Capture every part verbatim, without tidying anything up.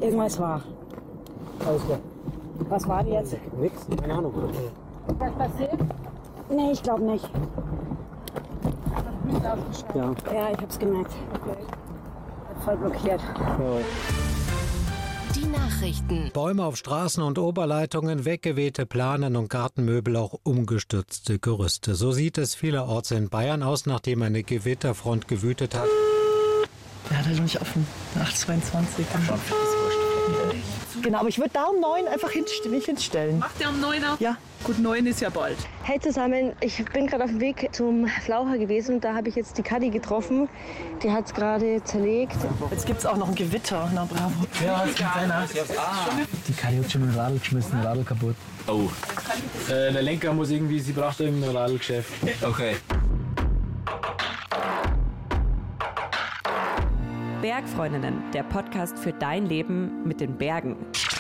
Irgendwas war. Alles klar. Was war denn jetzt? Nix, keine Ahnung. Was passiert? Nee, ich glaube nicht. Ja. Ja, ich hab's gemerkt. Okay. Hat voll blockiert. Ja. Die Nachrichten. Bäume auf Straßen und Oberleitungen, weggewehte Planen und Gartenmöbel, auch umgestürzte Gerüste. So sieht es vielerorts in Bayern aus, nachdem eine Gewitterfront gewütet hat. Ja, der ist noch nicht offen. acht zweiundzwanzig. Genau, aber ich würde da um neun einfach hinst- mich hinstellen. Macht ihr um neun auf? Ja, gut, neun ist ja bald. Hey zusammen, ich bin gerade auf dem Weg zum Flaucher gewesen und da habe ich jetzt die Kadi getroffen. Die hat es gerade zerlegt. Jetzt gibt es auch noch ein Gewitter. Na bravo. Ja, es gibt einer. Ah. Die Kadi hat schon ein Radl geschmissen, ein Radl kaputt. Oh. Äh, der Lenker muss irgendwie, sie braucht irgendein Radlgeschäft. Okay. Bergfreundinnen, der Podcast für dein Leben mit den Bergen.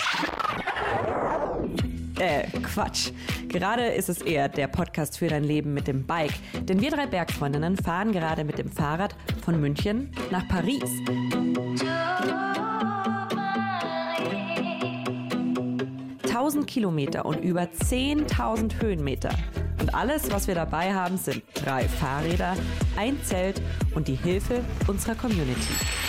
Äh, Quatsch. Gerade ist es eher der Podcast für dein Leben mit dem Bike. Denn wir drei Bergfreundinnen fahren gerade mit dem Fahrrad von München nach Paris. tausend Kilometer und über zehntausend Höhenmeter. Und alles, was wir dabei haben, sind drei Fahrräder, ein Zelt und die Hilfe unserer Community.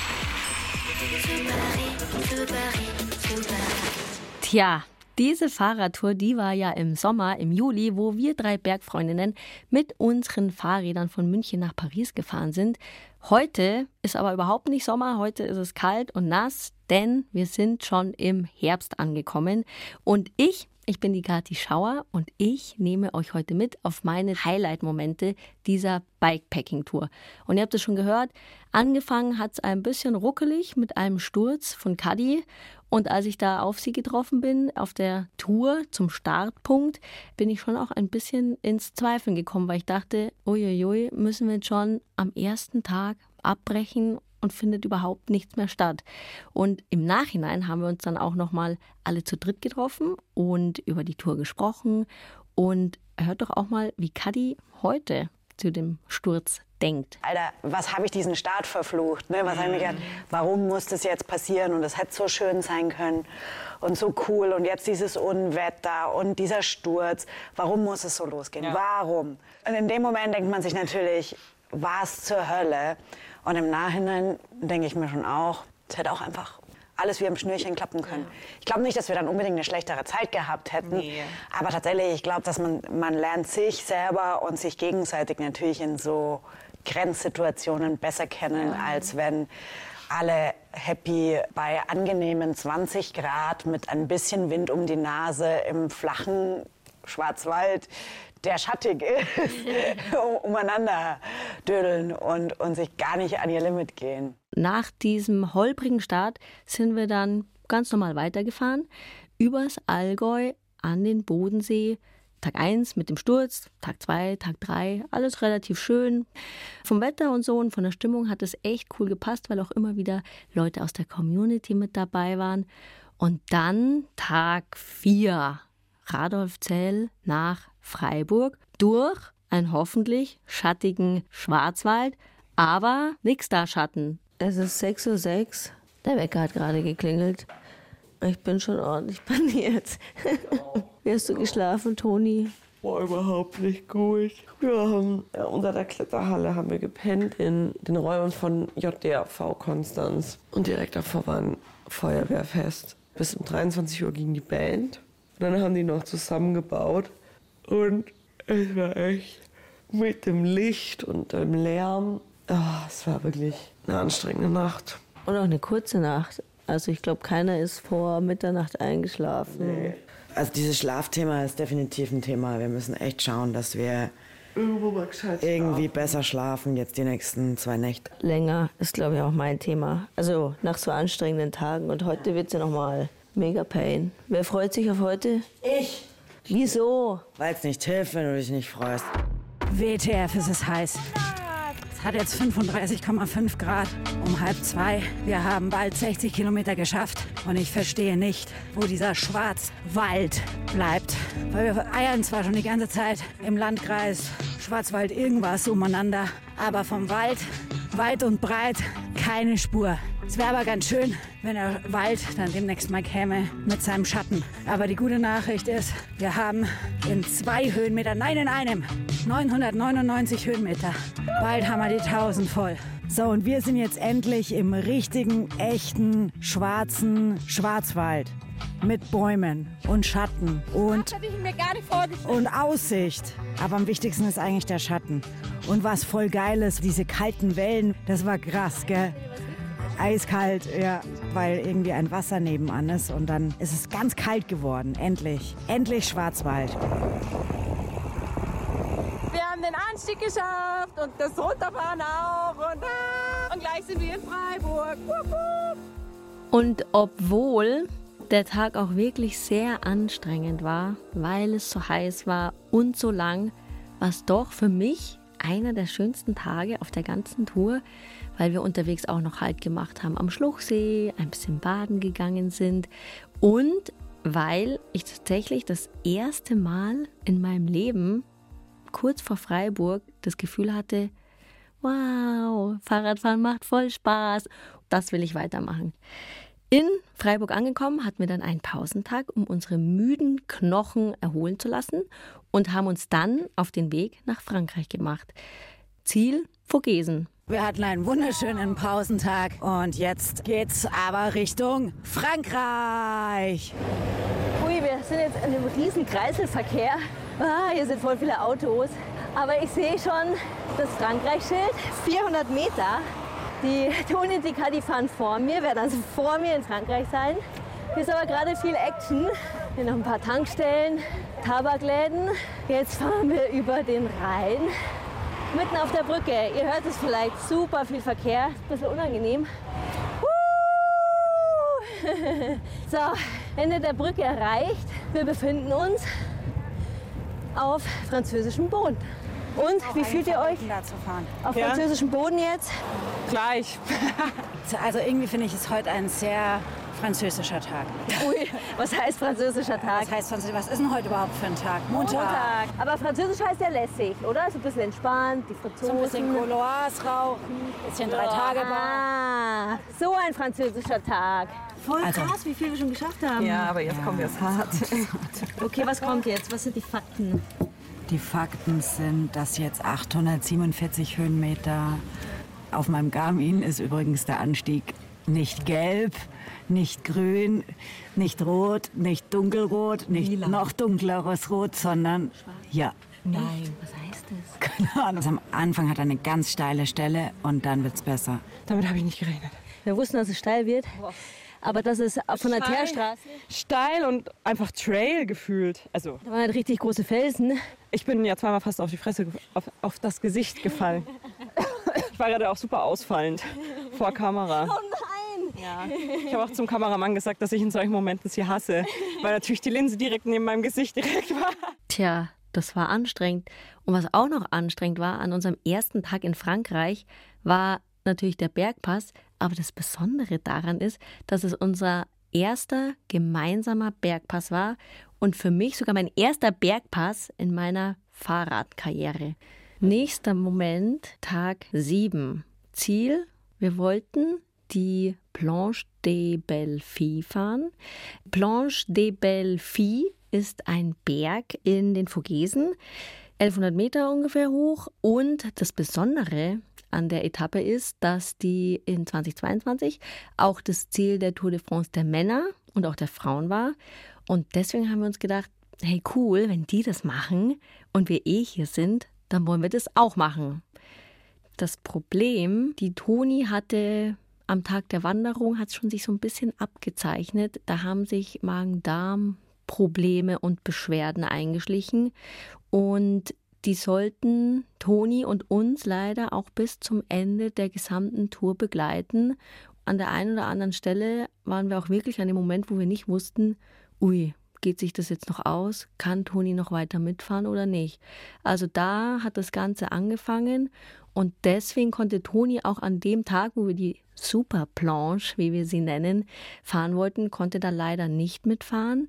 Tja, diese Fahrradtour, die war ja im Sommer, im Juli, wo wir drei Bergfreundinnen mit unseren Fahrrädern von München nach Paris gefahren sind. Heute ist aber überhaupt nicht Sommer, heute ist es kalt und nass, denn wir sind schon im Herbst angekommen. Und ich, ich bin die Kathi Schauer und ich nehme euch heute mit auf meine Highlight-Momente dieser Bikepacking-Tour. Und ihr habt es schon gehört, angefangen hat es ein bisschen ruckelig mit einem Sturz von Kadi. Und als ich da auf sie getroffen bin, auf der Tour zum Startpunkt, bin ich schon auch ein bisschen ins Zweifeln gekommen, weil ich dachte, uiuiui, müssen wir jetzt schon am ersten Tag abbrechen und findet überhaupt nichts mehr statt. Und im Nachhinein haben wir uns dann auch nochmal alle zu dritt getroffen und über die Tour gesprochen. Und hört doch auch mal, wie Kadi heute zu dem Sturz denkt. Alter, was habe ich diesen Start verflucht? Ne? Was habe ich mir gedacht, warum muss das jetzt passieren? Und es hätte so schön sein können und so cool. Und jetzt dieses Unwetter und dieser Sturz. Warum muss es so losgehen? Ja. Warum? Und in dem Moment denkt man sich natürlich, war es zur Hölle? Und im Nachhinein denke ich mir schon auch, es hätte auch einfach alles wie am Schnürchen klappen können. Ja. Ich glaube nicht, dass wir dann unbedingt eine schlechtere Zeit gehabt hätten. Nee. Aber tatsächlich, ich glaube, dass man, man lernt sich selber und sich gegenseitig natürlich in so Grenzsituationen besser kennen, ja. als wenn alle happy bei angenehmen zwanzig Grad mit ein bisschen Wind um die Nase im flachen Schwarzwald, der schattig ist, umeinander dödeln und, und sich gar nicht an ihr Limit gehen. Nach diesem holprigen Start sind wir dann ganz normal weitergefahren, übers Allgäu an den Bodensee. Tag eins mit dem Sturz, Tag zwei, Tag drei, alles relativ schön. Vom Wetter und so und von der Stimmung hat es echt cool gepasst, weil auch immer wieder Leute aus der Community mit dabei waren. Und dann Tag vier, Radolfzell nach Freiburg, durch einen hoffentlich schattigen Schwarzwald, aber nix da Schatten. Es ist sechs Uhr sechs, der Wecker hat gerade geklingelt. Ich bin schon ordentlich paniert. Wie hast du geschlafen, Toni? War überhaupt nicht gut. Wir haben ja, unter der Kletterhalle haben wir gepennt in den Räumen von J D A V Konstanz. Und direkt davor war ein Feuerwehrfest. Bis um dreiundzwanzig Uhr ging die Band. Und dann haben die noch zusammengebaut. Und es war echt mit dem Licht und dem Lärm. Oh, es war wirklich eine anstrengende Nacht. Und auch eine kurze Nacht. Also ich glaube, keiner ist vor Mitternacht eingeschlafen. Nee. Also dieses Schlafthema ist definitiv ein Thema. Wir müssen echt schauen, dass wir irgendwie besser schlafen jetzt die nächsten zwei Nächte. Länger ist, glaube ich, auch mein Thema. Also nach so anstrengenden Tagen. Und heute wird es ja nochmal mega Pain. Wer freut sich auf heute? Ich. Wieso? Weil es nicht hilft, wenn du dich nicht freust. W T F, ist es heiß. Es hat jetzt fünfunddreißig Komma fünf Grad um halb zwei. Wir haben bald sechzig Kilometer geschafft. Und ich verstehe nicht, wo dieser Schwarzwald bleibt. Weil wir eiern zwar schon die ganze Zeit im Landkreis Schwarzwald irgendwas umeinander. Aber vom Wald, weit und breit, keine Spur. Es wäre aber ganz schön, wenn der Wald dann demnächst mal käme mit seinem Schatten. Aber die gute Nachricht ist, wir haben in zwei Höhenmetern, nein in einem, neunhundertneunundneunzig Höhenmeter. Bald haben wir die tausend voll. So, und wir sind jetzt endlich im richtigen, echten, schwarzen Schwarzwald. Mit Bäumen und Schatten und, das hätte ich mir gar nicht vorgestellt. Und Aussicht. Aber am wichtigsten ist eigentlich der Schatten. Und was voll geil ist, diese kalten Wellen, das war krass, gell? Eiskalt, ja, weil irgendwie ein Wasser nebenan ist. Und dann ist es ganz kalt geworden, endlich. Endlich Schwarzwald. Wir haben den Anstieg geschafft und das Runterfahren auch. Und, ah, und gleich sind wir in Freiburg. Wupp, wupp. Und obwohl der Tag auch wirklich sehr anstrengend war, weil es so heiß war und so lang, war es doch für mich einer der schönsten Tage auf der ganzen Tour, weil wir unterwegs auch noch Halt gemacht haben am Schluchsee, ein bisschen baden gegangen sind und weil ich tatsächlich das erste Mal in meinem Leben kurz vor Freiburg das Gefühl hatte, wow, Fahrradfahren macht voll Spaß, das will ich weitermachen. In Freiburg angekommen, hatten wir dann einen Pausentag, um unsere müden Knochen erholen zu lassen und haben uns dann auf den Weg nach Frankreich gemacht. Ziel Vogesen. Wir hatten einen wunderschönen Pausentag und jetzt geht's aber Richtung Frankreich. Ui, wir sind jetzt in einem riesen Kreiselverkehr. Ah, hier sind voll viele Autos. Aber ich sehe schon das Frankreich-Schild, vierhundert Meter. Die Toni und die Kadi fahren vor mir, werden also vor mir in Frankreich sein. Hier ist aber gerade viel Action. Hier noch ein paar Tankstellen, Tabakläden. Jetzt fahren wir über den Rhein. Mitten auf der Brücke. Ihr hört es vielleicht, super viel Verkehr. Ist ein bisschen unangenehm. So, Ende der Brücke erreicht. Wir befinden uns auf französischem Boden. Und wie fühlt ihr euch auf Ja. französischem Boden jetzt? Gleich. Also irgendwie finde ich es heute ein sehr französischer Tag. Ui, was heißt französischer Tag? Was heißt Französisch? Was ist denn heute überhaupt für ein Tag? Montag. Montag. Aber französisch heißt ja lässig, oder? So ein bisschen entspannt, die Franzosen. So ein bisschen Gauloise rauchen, bisschen drei Tage Bar. Ah, so ein französischer Tag. Voll Also- krass, wie viel wir schon geschafft haben. Ja, aber jetzt kommt es hart. Okay, was kommt jetzt? Was sind die Fakten? Die Fakten sind, dass jetzt achthundertsiebenundvierzig Höhenmeter auf meinem Garmin ist übrigens der Anstieg nicht gelb, nicht grün, nicht rot, nicht dunkelrot, nicht Lila. noch dunkleres Rot, sondern ja. Nein, was heißt das? Keine Ahnung. Also am Anfang hat er eine ganz steile Stelle und dann wird's besser. Damit habe ich nicht gerechnet. Wir wussten, dass es steil wird, aber dass es von der Steil. Teerstraße... Steil und einfach Trail gefühlt. Also, Da waren halt richtig große Felsen. ich bin ja zweimal fast auf die Fresse, ge- auf, auf das Gesicht gefallen. Ich war gerade auch super ausfallend vor Kamera. Oh nein! Ja. Ich habe auch zum Kameramann gesagt, dass ich in solchen Momenten sie hasse, weil natürlich die Linse direkt neben meinem Gesicht direkt war. Tja, das war anstrengend. Und was auch noch anstrengend war an unserem ersten Tag in Frankreich, war natürlich der Bergpass. Aber das Besondere daran ist, dass es unser erster gemeinsamer Bergpass war und für mich sogar mein erster Bergpass in meiner Fahrradkarriere. Nächster Moment, Tag sieben. Ziel, wir wollten die Planche des Belles Filles fahren. Planche des Belles Filles ist ein Berg in den Vogesen, elfhundert Meter ungefähr hoch. Und das Besondere an der Etappe ist, dass die in zweitausendzweiundzwanzig auch das Ziel der Tour de France der Männer und auch der Frauen war. Und deswegen haben wir uns gedacht, hey cool, wenn die das machen und wir eh hier sind, dann wollen wir das auch machen. Das Problem, die Toni hatte am Tag der Wanderung, hat es schon sich so ein bisschen abgezeichnet. Da haben sich Magen-Darm-Probleme und Beschwerden eingeschlichen. Und die sollten Toni und uns leider auch bis zum Ende der gesamten Tour begleiten. An der einen oder anderen Stelle waren wir auch wirklich an dem Moment, wo wir nicht wussten, ui, geht sich das jetzt noch aus? Kann Toni noch weiter mitfahren oder nicht? Also da hat das Ganze angefangen und deswegen konnte Toni auch an dem Tag, wo wir die Superplanche, wie wir sie nennen, fahren wollten, konnte da leider nicht mitfahren.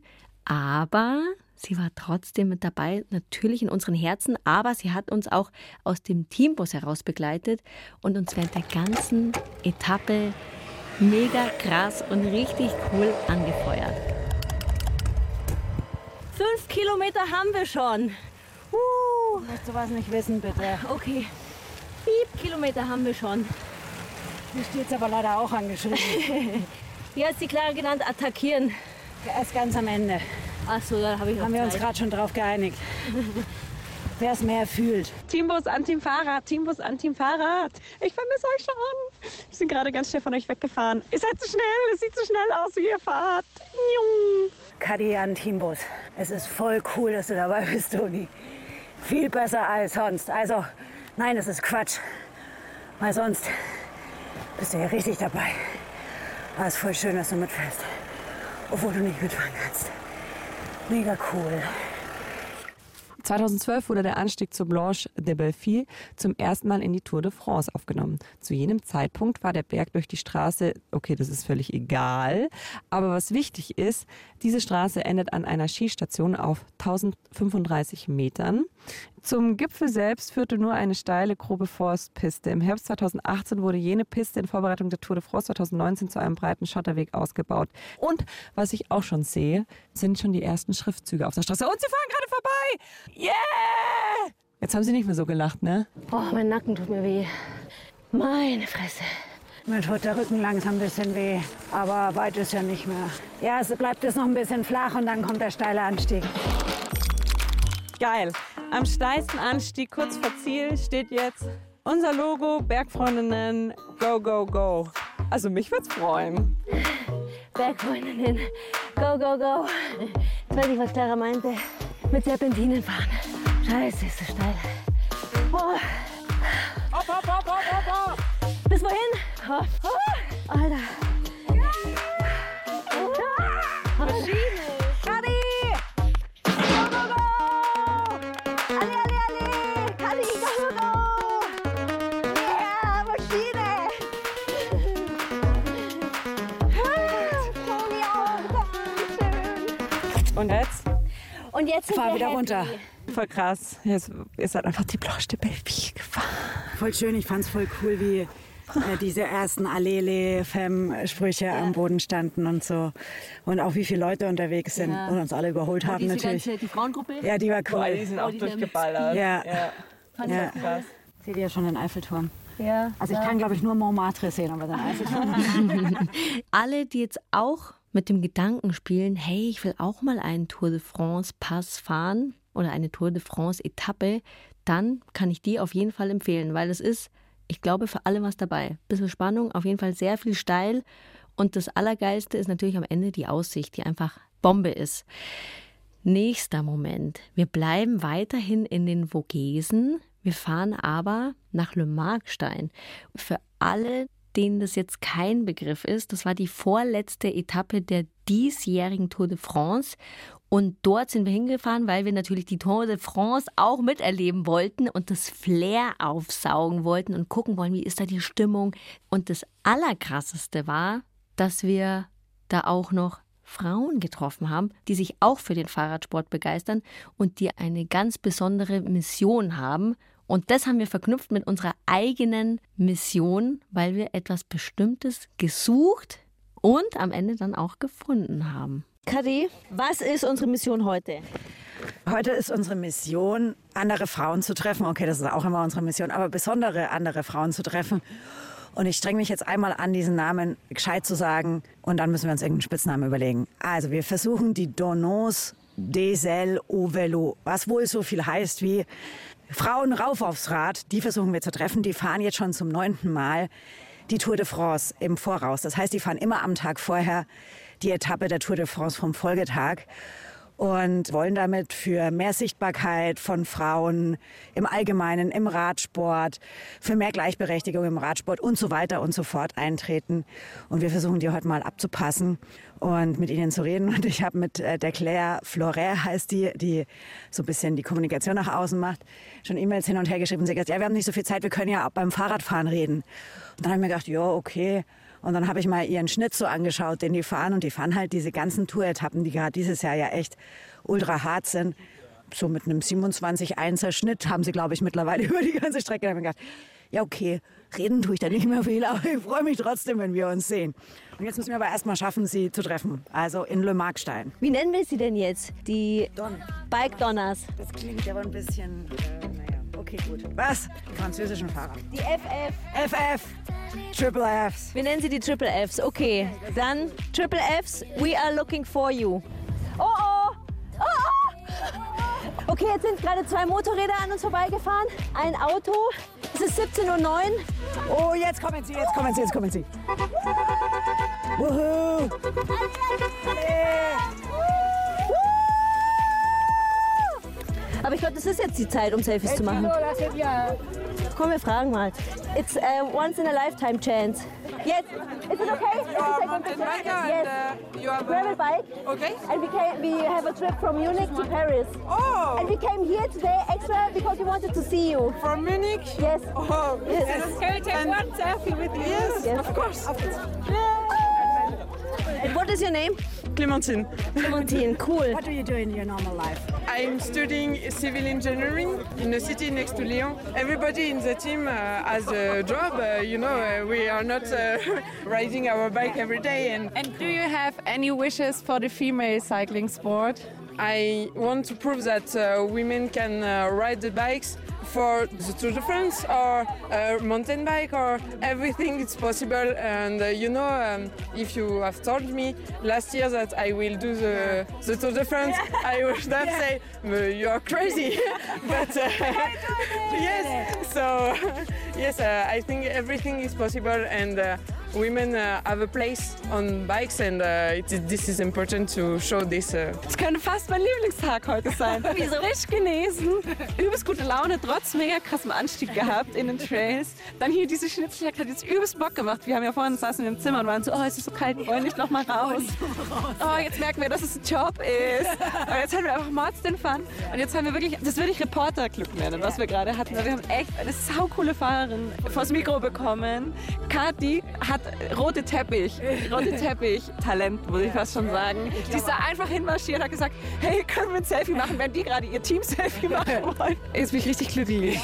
Aber sie war trotzdem mit dabei, natürlich in unseren Herzen, aber sie hat uns auch aus dem Teambus heraus begleitet und uns während der ganzen Etappe mega krass und richtig cool angefeuert. Fünf Kilometer haben wir schon. Uh. Möchtest du was nicht wissen, bitte? Okay. Piep, Kilometer haben wir schon. Hier steht es aber leider auch angeschrieben. Wie hat die Clara genannt? Attackieren. Erst ganz am Ende. Ach so, da habe ich noch Haben wir uns Zeit. gerade schon drauf geeinigt. Wer es mehr fühlt. Teambus an Team Fahrrad, Teambus an Team Fahrrad. Ich vermisse euch schon. Wir sind gerade ganz schnell von euch weggefahren. Ihr seid zu schnell, es sieht so schnell aus, wie ihr fahrt. Jung. Kadi an Teambus. Es ist voll cool, dass du dabei bist, Toni. Viel besser als sonst. Also, nein, das ist Quatsch. Weil sonst bist du ja richtig dabei. Aber es ist voll schön, dass du mitfährst. Obwohl du nicht mitfahren kannst. Mega cool. zweitausendzwölf wurde der Anstieg zur Blanche de Belleville zum ersten Mal in die Tour de France aufgenommen. Zu jenem Zeitpunkt war der Berg durch die Straße, okay, das ist völlig egal, aber was wichtig ist, diese Straße endet an einer Skistation auf tausendfünfunddreißig Metern. Zum Gipfel selbst führte nur eine steile, grobe Forstpiste. Im Herbst zweitausendachtzehn wurde jene Piste in Vorbereitung der Tour de France zweitausendneunzehn zu einem breiten Schotterweg ausgebaut. Und was ich auch schon sehe, sind schon die ersten Schriftzüge auf der Straße. Und sie fahren gerade vorbei! Yeah! Jetzt haben sie nicht mehr so gelacht, ne? Oh, mein Nacken tut mir weh. Meine Fresse. Mir tut der Rücken langsam ein bisschen weh, aber weit ist ja nicht mehr. Ja, es bleibt jetzt noch ein bisschen flach und dann kommt der steile Anstieg. Geil. Am steilsten Anstieg, kurz vor Ziel, steht jetzt unser Logo, Bergfreundinnen, go, go, go. Also mich wird's freuen. Bergfreundinnen, go, go, go. Jetzt weiß ich, was Clara meinte. Mit Serpentinen fahren. Scheiße, ist so steil. Oh. Hopp, hopp, hopp, hopp, hopp, hopp. Bis wohin? Oh. Oh. Alter. Maschine. Kadi! Go, go, go! Ali, ali, ali! Kadi, go, go, go! Yeah, Maschine! Toni auch, Dankeschön! Und jetzt? Und jetzt sind Fahr wir wieder happy. runter. Voll krass. Jetzt ist halt einfach die Blanche de Belleville gefahren. Voll schön, ich fand's voll cool, wie äh, diese ersten Allele-Femme-Sprüche am Boden standen und so. Und auch wie viele Leute unterwegs sind Ja. und uns alle überholt Und haben diese natürlich. Ganze, die Frauengruppe? Ja, die war Boah, cool. die sind auch Oh, die sind durchgeballert. Ja. ja. Fand ich Ja. auch Krass. Seht ihr schon den Eiffelturm? Ja. Also ich ja. kann, glaube ich, nur Montmartre sehen, aber den Eiffelturm. Alle, die jetzt auch mit dem Gedanken spielen, hey, ich will auch mal einen Tour de France Pass fahren oder eine Tour de France Etappe, dann kann ich die auf jeden Fall empfehlen, weil es ist, ich glaube, für alle was dabei. Bisschen Spannung, auf jeden Fall sehr viel steil und das Allergeilste ist natürlich am Ende die Aussicht, die einfach Bombe ist. Nächster Moment. Wir bleiben weiterhin in den Vogesen, wir fahren aber nach Le Markstein. Für alle, denen das jetzt kein Begriff ist, das war die vorletzte Etappe der diesjährigen Tour de France. Und dort sind wir hingefahren, weil wir natürlich die Tour de France auch miterleben wollten und das Flair aufsaugen wollten und gucken wollen, wie ist da die Stimmung. Und das Allerkrasseste war, dass wir da auch noch Frauen getroffen haben, die sich auch für den Fahrradsport begeistern und die eine ganz besondere Mission haben. Und das haben wir verknüpft mit unserer eigenen Mission, weil wir etwas Bestimmtes gesucht und am Ende dann auch gefunden haben. Kadi, was ist unsere Mission heute? Heute ist unsere Mission, andere Frauen zu treffen. Okay, das ist auch immer unsere Mission, aber besondere andere Frauen zu treffen. Und ich strenge mich jetzt einmal an, diesen Namen gescheit zu sagen. Und dann müssen wir uns irgendeinen Spitznamen überlegen. Also wir versuchen die Donneuses des Ailes au Vélo, was wohl so viel heißt wie Frauen rauf aufs Rad. Die versuchen wir zu treffen. Die fahren jetzt schon zum neunten Mal die Tour de France im Voraus. Das heißt, die fahren immer am Tag vorher die Etappe der Tour de France vom Folgetag und wollen damit für mehr Sichtbarkeit von Frauen im Allgemeinen, im Radsport, für mehr Gleichberechtigung im Radsport und so weiter und so fort eintreten. Und wir versuchen die heute mal abzupassen und mit ihnen zu reden. Und ich habe mit der Claire Floret, heißt die, die so ein bisschen die Kommunikation nach außen macht, schon E-Mails hin und her geschrieben. Sie hat gesagt, ja, wir haben nicht so viel Zeit, wir können ja auch beim Fahrradfahren reden. Und dann habe ich mir gedacht, ja, okay. Und dann habe ich mal ihren Schnitt so angeschaut, den die fahren. Und die fahren halt diese ganzen Tour-Etappen, die gerade dieses Jahr ja echt ultra hart sind. So mit einem siebenundzwanzig Einser Schnitt haben sie, glaube ich, mittlerweile über die ganze Strecke. Da habe ich mir gedacht, Ja, okay, reden tue ich da nicht mehr viel, aber ich freue mich trotzdem, wenn wir uns sehen. Und jetzt müssen wir aber erstmal schaffen, sie zu treffen. Also in Le Markstein. Wie nennen wir sie denn jetzt? Die Don. Bike Donners. Das klingt aber ein bisschen, äh, naja, okay, gut. Was? Die französischen Fahrer. Die F F. F F. Triple Fs. Wir nennen sie die Triple Fs. Okay, dann Triple Fs, we are looking for you. Oh, oh. Oh, oh. Okay, jetzt sind gerade zwei Motorräder an uns vorbeigefahren. Ein Auto. Es ist siebzehn Uhr neun. Oh, jetzt kommen sie, jetzt kommen sie, jetzt kommen sie. Wuhu. Aber ich glaube, das ist jetzt die Zeit, um Selfies zu machen. Komm, wir fragen mal. It's a once in a lifetime chance. Yes, is it okay? You are a mountain biker Yes. and uh, you have Gravel a... bike. Okay. And we came, we have a trip from Munich to Paris. Oh! And we came here today extra because we wanted to see you. From Munich? Yes. Oh, Yes. Can we take and one selfie with you? Yes, Yes. of course. And what is your name? Clementine. Clementine, cool. What do you do in your normal life? I'm studying civil engineering in a city next to Lyon. Everybody in the team uh, has a job. Uh, you know, uh, we are not uh, riding our bike every day. And, and do you have any wishes for the female cycling sport? I want to prove that uh, women can uh, ride the bikes for the Tour de France or a mountain bike or everything. It's possible. And uh, you know, um, if you have told me last year that I will do the, the Tour de France, yeah. I would have yeah. said, you are crazy. But uh, yes, so yes, uh, I think everything is possible, and uh, women uh, have a place on bikes, and uh, it, this is important to show this. Uh. Es könnte fast mein Lieblingstag heute sein. Wieso? Frisch genesen, übelst gute Laune, trotz mega krassem Anstieg gehabt in den Trails. Dann hier diese Schnitzeljagd hat jetzt übelst Bock gemacht. Wir haben ja vorhin saßen in dem Zimmer und waren so, oh, es ist so kalt, wir wollen nicht noch mal raus. Oh, jetzt merken wir, dass es ein Job ist. Aber jetzt haben wir einfach Mords den Fun. Und jetzt haben wir wirklich, das würde ich Reporterglück nennen, was wir gerade hatten. Wir haben echt eine saucoole Fahrerin vors Mikro bekommen. Kathi hat rote Teppich, rote Teppich Talent, würde ich fast schon sagen. Die ist da einfach hinmarschiert und hat gesagt, hey, können wir ein Selfie machen, wenn die gerade ihr Team-Selfie machen wollen. Jetzt bin ich richtig glücklich.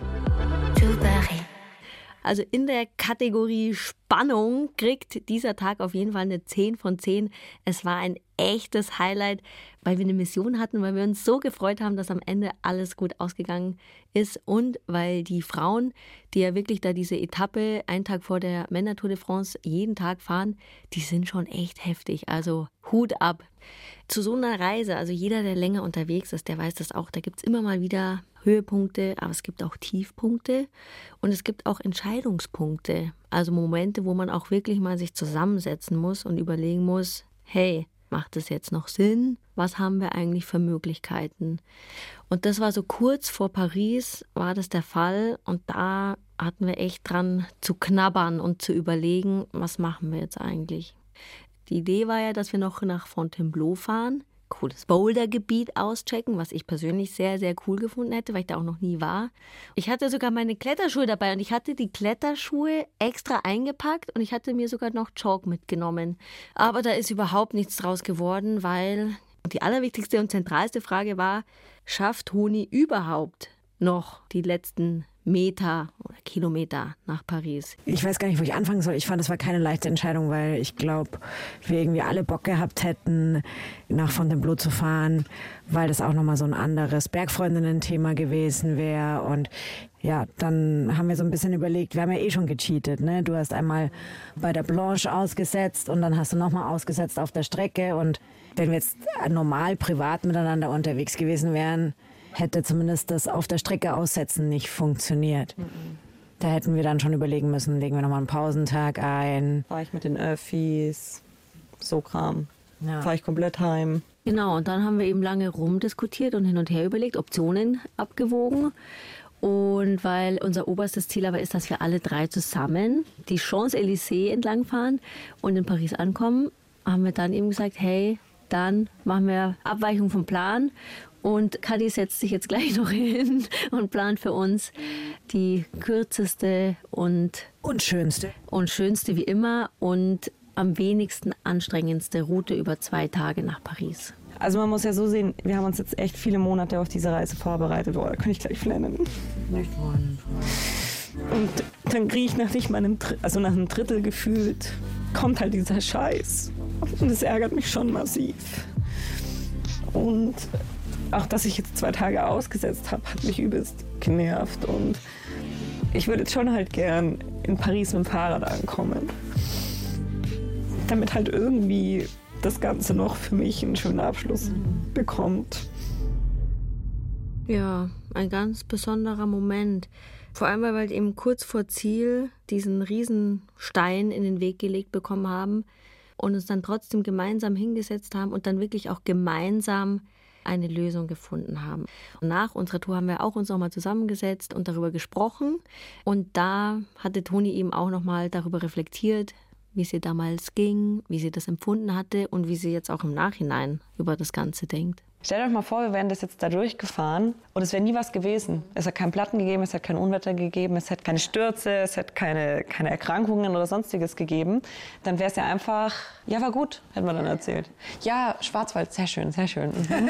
Also in der Kategorie Spannung kriegt dieser Tag auf jeden Fall eine zehn von zehn. Es war ein echtes Highlight, weil wir eine Mission hatten, weil wir uns so gefreut haben, dass am Ende alles gut ausgegangen ist und weil die Frauen, die ja wirklich da diese Etappe einen Tag vor der Männer Tour de France jeden Tag fahren, die sind schon echt heftig. Also Hut ab. Zu so einer Reise, also jeder, der länger unterwegs ist, der weiß das auch, da gibt es immer mal wieder Höhepunkte, aber es gibt auch Tiefpunkte und es gibt auch Entscheidungspunkte. Also Momente, wo man auch wirklich mal sich zusammensetzen muss und überlegen muss, hey, macht das jetzt noch Sinn? Was haben wir eigentlich für Möglichkeiten? Und das war so kurz vor Paris, war das der Fall. Und da hatten wir echt dran zu knabbern und zu überlegen, was machen wir jetzt eigentlich? Die Idee war ja, dass wir noch nach Fontainebleau fahren, cooles Bouldergebiet auschecken, was ich persönlich sehr, sehr cool gefunden hätte, weil ich da auch noch nie war. Ich hatte sogar meine Kletterschuhe dabei und ich hatte die Kletterschuhe extra eingepackt und ich hatte mir sogar noch Chalk mitgenommen. Aber da ist überhaupt nichts draus geworden, weil die allerwichtigste und zentralste Frage war, schafft Honi überhaupt noch die letzten Meter oder Kilometer nach Paris? Ich weiß gar nicht, wo ich anfangen soll. Ich fand, es war keine leichte Entscheidung, weil ich glaube, wir irgendwie alle Bock gehabt hätten, nach Fontainebleau zu fahren, weil das auch nochmal so ein anderes Bergfreundinnen-Thema gewesen wäre. Und ja, dann haben wir so ein bisschen überlegt, wir haben ja eh schon gecheatet, ne? Du hast einmal bei der Blanche ausgesetzt und dann hast du nochmal ausgesetzt auf der Strecke. Und wenn wir jetzt normal privat miteinander unterwegs gewesen wären, hätte zumindest das auf der Strecke aussetzen nicht funktioniert. Mhm. Da hätten wir dann schon überlegen müssen, legen wir nochmal einen Pausentag ein. Fahre ich mit den Öffis, so Kram. Ja. Fahre ich komplett heim. Genau, und dann haben wir eben lange rumdiskutiert und hin und her überlegt, Optionen abgewogen. Und weil unser oberstes Ziel aber ist, dass wir alle drei zusammen die Champs-Élysées entlangfahren und in Paris ankommen, haben wir dann eben gesagt, hey, dann machen wir Abweichung vom Plan. Und Kathi setzt sich jetzt gleich noch hin und plant für uns die kürzeste und, und schönste. Und schönste wie immer und am wenigsten anstrengendste Route über zwei Tage nach Paris. Also man muss ja so sehen, wir haben uns jetzt echt viele Monate auf diese Reise vorbereitet. Oh, da kann ich gleich flennen. Nicht wollen. Und dann kriege ich nach nicht mal einem, also nach einem Drittel gefühlt, kommt halt dieser Scheiß. Und das ärgert mich schon massiv. Und auch, dass ich jetzt zwei Tage ausgesetzt habe, hat mich übelst genervt. Und ich würde jetzt schon halt gern in Paris mit dem Fahrrad ankommen. Damit halt irgendwie das Ganze noch für mich einen schönen Abschluss bekommt. Ja, ein ganz besonderer Moment. Vor allem, weil wir halt eben kurz vor Ziel diesen Riesenstein in den Weg gelegt bekommen haben und uns dann trotzdem gemeinsam hingesetzt haben und dann wirklich auch gemeinsam eine Lösung gefunden haben. Und nach unserer Tour haben wir auch uns nochmal zusammengesetzt und darüber gesprochen. Und da hatte Toni eben auch nochmal darüber reflektiert, wie es ihr damals ging, wie sie das empfunden hatte und wie sie jetzt auch im Nachhinein über das Ganze denkt. Stellt euch mal vor, wir wären das jetzt da durchgefahren und es wäre nie was gewesen. Es hat keinen Platten gegeben, es hat kein Unwetter gegeben, es hat keine Stürze, es hat keine, keine Erkrankungen oder sonstiges gegeben. Dann wäre es ja einfach, ja, war gut, hätten wir dann erzählt. Ja, Schwarzwald, sehr schön, sehr schön. Mhm.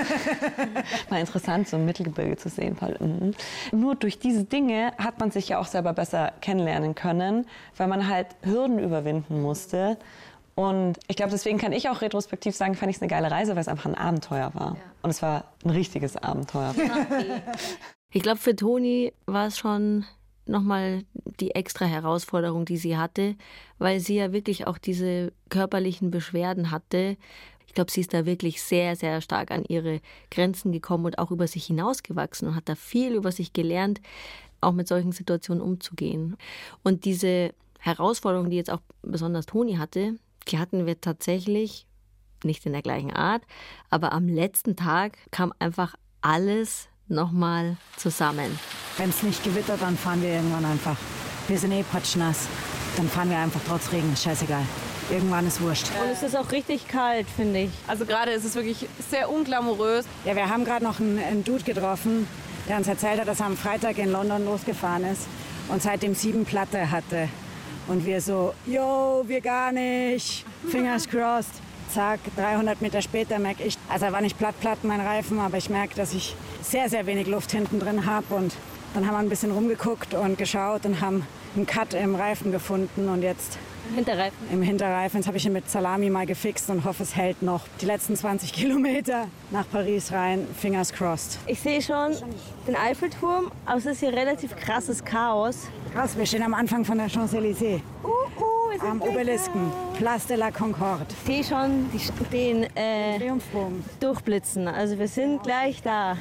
Mal interessant, so ein Mittelgebirge zu sehen. Mhm. Nur durch diese Dinge hat man sich ja auch selber besser kennenlernen können, weil man halt Hürden überwinden musste. Und ich glaube, deswegen kann ich auch retrospektiv sagen, fand ich es eine geile Reise, weil es einfach ein Abenteuer war. Ja. Und es war ein richtiges Abenteuer. Okay. Ich glaube, für Toni war es schon nochmal die extra Herausforderung, die sie hatte, weil sie ja wirklich auch diese körperlichen Beschwerden hatte. Ich glaube, sie ist da wirklich sehr, sehr stark an ihre Grenzen gekommen und auch über sich hinausgewachsen und hat da viel über sich gelernt, auch mit solchen Situationen umzugehen. Und diese Herausforderung, die jetzt auch besonders Toni hatte, die hatten wir tatsächlich nicht in der gleichen Art, aber am letzten Tag kam einfach alles nochmal zusammen. Wenn es nicht gewittert, dann fahren wir irgendwann einfach. Wir sind eh patschnass. Dann fahren wir einfach trotz Regen, ist scheißegal. Irgendwann ist wurscht. Und es ist auch richtig kalt, finde ich. Also gerade ist es wirklich sehr unglamourös. Ja, wir haben gerade noch einen, einen Dude getroffen, der uns erzählt hat, dass er am Freitag in London losgefahren ist und seitdem sieben Platte hatte. Und wir so, yo, wir gar nicht, fingers crossed. Zack, dreihundert Meter später merke ich, also er war nicht platt, platt, mein Reifen, aber ich merke, dass ich sehr, sehr wenig Luft hinten drin habe. Und dann haben wir ein bisschen rumgeguckt und geschaut und haben einen Cut im Reifen gefunden und jetzt Im Hinterreifen? Im Hinterreifen. Jetzt habe ich ihn mit Salami mal gefixt und hoffe, es hält noch die letzten zwanzig Kilometer nach Paris rein. Fingers crossed. Ich sehe schon den Eiffelturm, aber es ist hier relativ krasses Chaos. Krass, wir stehen am Anfang von der Champs-Élysées. Uh, uh, am Obelisken, Place de la Concorde. Ich sehe schon die, den äh, Triumphbogen durchblitzen. Also wir sind gleich da.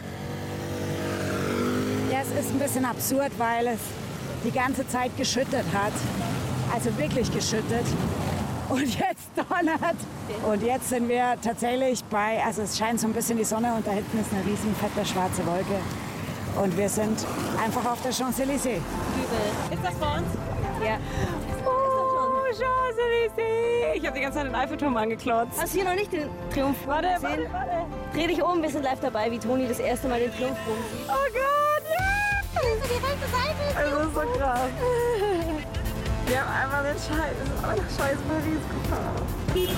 Ja, es ist ein bisschen absurd, weil es die ganze Zeit geschüttet hat. Also wirklich geschüttet. Und jetzt donnert. Und jetzt sind wir tatsächlich bei, also es scheint so ein bisschen die Sonne und da hinten ist eine riesen fette schwarze Wolke. Und wir sind einfach auf der Champs-Élysées. Ist das vor uns? Ja. Oh, Champs-Élysées! Ich habe die ganze Zeit den Eiffelturm angeklotzt. Hast du hier noch nicht den Triumphbogen gesehen? Warte, warte. Dreh dich um, wir sind live dabei, wie Toni das erste Mal den Triumphbogen sieht. Oh Gott, ja! Also die rechte Seite. Das ist so krass. Wir haben einmal den Scheiß, wir sind alle nach scheiß Paris gefahren.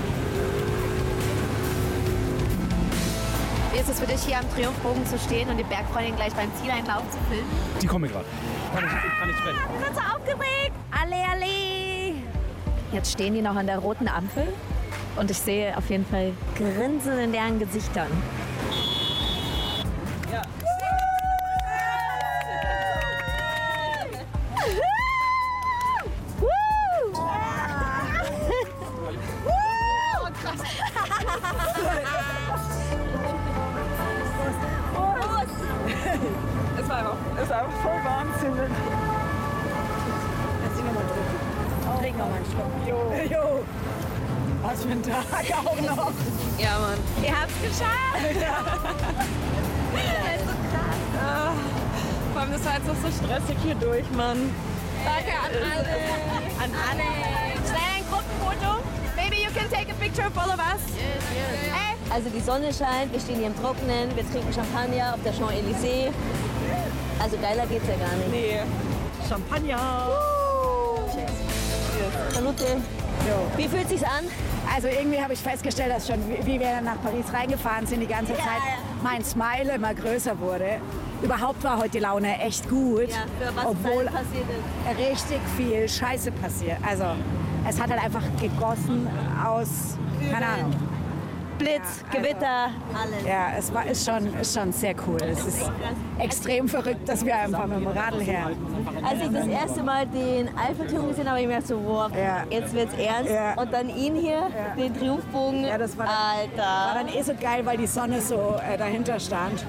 Wie ist es für dich, hier am Triumphbogen zu stehen und die Bergfreundin gleich beim Zieleinlauf zu filmen? Die kommen gerade. Kann ich, kann ich sprechen. Ich bin so aufgeregt. Alle, alle. Jetzt stehen die noch an der roten Ampel und ich sehe auf jeden Fall Grinsen in deren Gesichtern. Ja. Es war einfach, es war einfach voll Wahnsinn. Lass dich nochmal drücken. Trink nochmal einen Schluck. Jo. Jo. Was für ein Tag auch noch. Ja, Mann. Ihr habt's geschafft. Ja. Das ist so krass. Ah, vor allem, das war jetzt noch so stressig hier durch, Mann. Danke an alle. An alle. Schnell ein Gruppenfoto. Maybe you can take a picture of all of us. Yes, yes. Hey. Also die Sonne scheint, wir stehen hier im Trockenen, wir trinken Champagner auf der Champs-Élysées. Also geiler geht's ja gar nicht. Nee. Champagner. Uh. Cheers. Cheers. Salute. Jo. Wie fühlt sich's an? Also irgendwie habe ich festgestellt, dass schon, wie wir nach Paris reingefahren sind, die ganze Zeit mein Smile immer größer wurde. Überhaupt war heute die Laune echt gut. Ja, für was obwohl passiert ist. richtig viel Scheiße passiert. Also es hat halt einfach gegossen aus, keine Ahnung. Blitz, ja, Gewitter, also, alles. Ja, es war, ist, schon, ist schon sehr cool. Es ist extrem verrückt, dass wir einfach mit dem Radl her. Als ich das erste Mal den Eiffelturm gesehen habe, habe ich mir gedacht, so, wow, ja. jetzt wird's ernst. Ja. Und dann ihn hier, ja. den Triumphbogen, ja, das war dann, Alter. War dann eh so geil, weil die Sonne so äh, dahinter stand.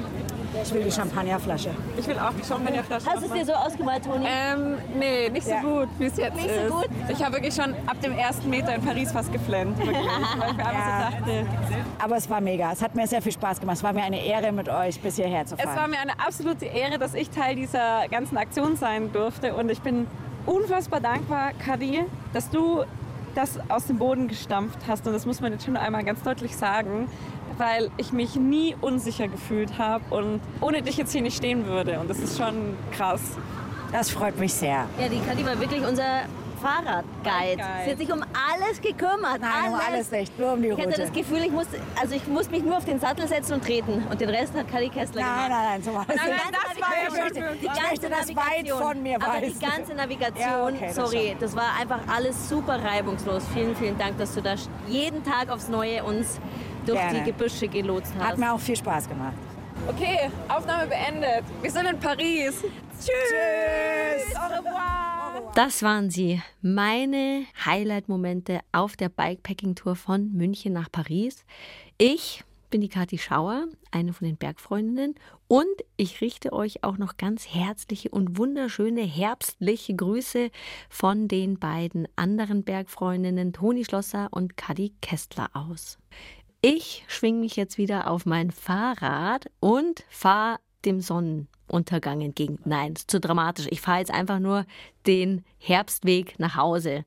Ich will die Champagnerflasche. Ich will auch die Champagnerflasche. Hast du es dir so ausgemalt, Toni? Ähm, nee, nicht so ja. gut, wie es jetzt nicht ist. So gut? Ich habe wirklich schon ab dem ersten Meter in Paris fast geflennt. Wirklich, weil ich mir ja. so dachte. Aber es war mega. Es hat mir sehr viel Spaß gemacht. Es war mir eine Ehre, mit euch bis hierher zu fahren. Es war mir eine absolute Ehre, dass ich Teil dieser ganzen Aktion sein durfte. Und ich bin unfassbar dankbar, Kadi, dass du das aus dem Boden gestampft hast. Und das muss man jetzt schon einmal ganz deutlich sagen, weil ich mich nie unsicher gefühlt habe und ohne dich jetzt hier nicht stehen würde. Und das ist schon krass. Das freut mich sehr. Ja, die Kadi war wirklich unser Fahrradguide. Sie hat sich um alles gekümmert. Nein, alles. um alles nicht, nur um die Route. Ich hatte das Gefühl, ich muss, also ich muss mich nur auf den Sattel setzen und treten. Und den Rest hat Kadi Kessler nein, gemacht. Nein, nein, so war das nein, nicht. Nein, das war ich möchte, die ich möchte das weit von mir Aber weißt. die ganze Navigation, ja, okay, das sorry, schon. das war einfach alles super reibungslos. Vielen, vielen Dank, dass du da jeden Tag aufs Neue uns durch Gerne. die Gebüsche gelotst hast. Hat mir auch viel Spaß gemacht. Okay, Aufnahme beendet. Wir sind in Paris. Tschüss. Tschüss. Au revoir. Das waren sie, meine Highlight-Momente auf der Bikepacking-Tour von München nach Paris. Ich bin die Kathi Schauer, eine von den Bergfreundinnen, und ich richte euch auch noch ganz herzliche und wunderschöne herbstliche Grüße von den beiden anderen Bergfreundinnen Toni Schlosser und Kadi Kessler aus. Ich schwinge mich jetzt wieder auf mein Fahrrad und fahre dem Sonnenuntergang entgegen. Nein, ist zu dramatisch. Ich fahre jetzt einfach nur den Herbstweg nach Hause.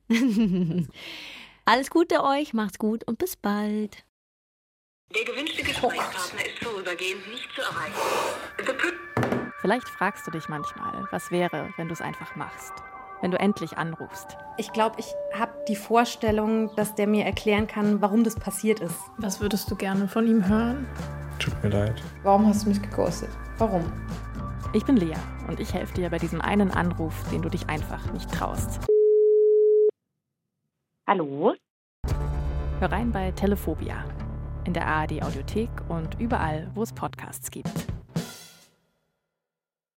Alles Gute euch, macht's gut und bis bald. Der gewünschte Gesprächspartner ist vorübergehend nicht zu erreichen. Vielleicht fragst du dich manchmal, was wäre, wenn du es einfach machst. Wenn du endlich anrufst. Ich glaube, ich habe die Vorstellung, dass der mir erklären kann, warum das passiert ist. Was würdest du gerne von ihm hören? Tut mir leid. Warum hast du mich geghostet? Warum? Ich bin Lea und ich helfe dir bei diesem einen Anruf, den du dich einfach nicht traust. Hallo? Hör rein bei Telephobia. In der A R D Audiothek und überall, wo es Podcasts gibt.